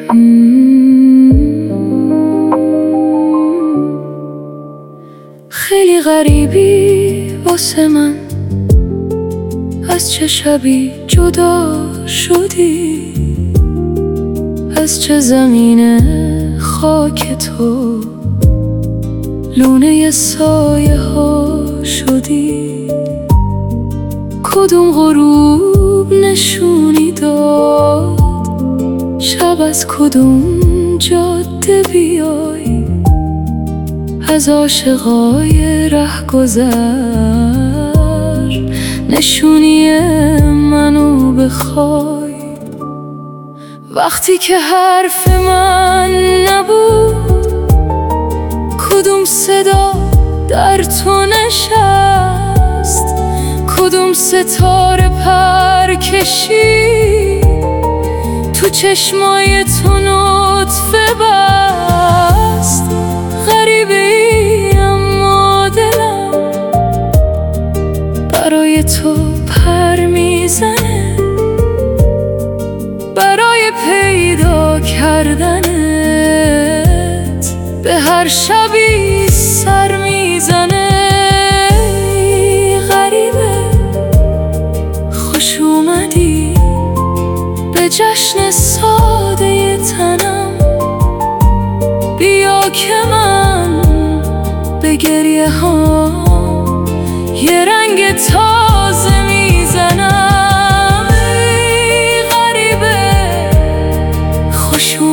خیلی غریبی واسه من، از چه شبی جدا شدی، از چه زمین خاک تو لونه سایه ها شدی. کدوم غروب نشونی داد شب از کدوم جاده بیای، از عاشقای رهگذر نشونی منو بخوای. وقتی که حرف من نبود کدوم صدا در تو نشست، کدوم ستاره پر کشید تو چشمای تو نطفه بست. غریبه ای اما دلم برای تو پر میزنه، برای پیدا کردنت به هر شبی سر میزنه. غریبه خوش اومدی به جشن ساده تنم، بیا که من به گریه ها یه رنگ تازه میزنم. غریبه خوش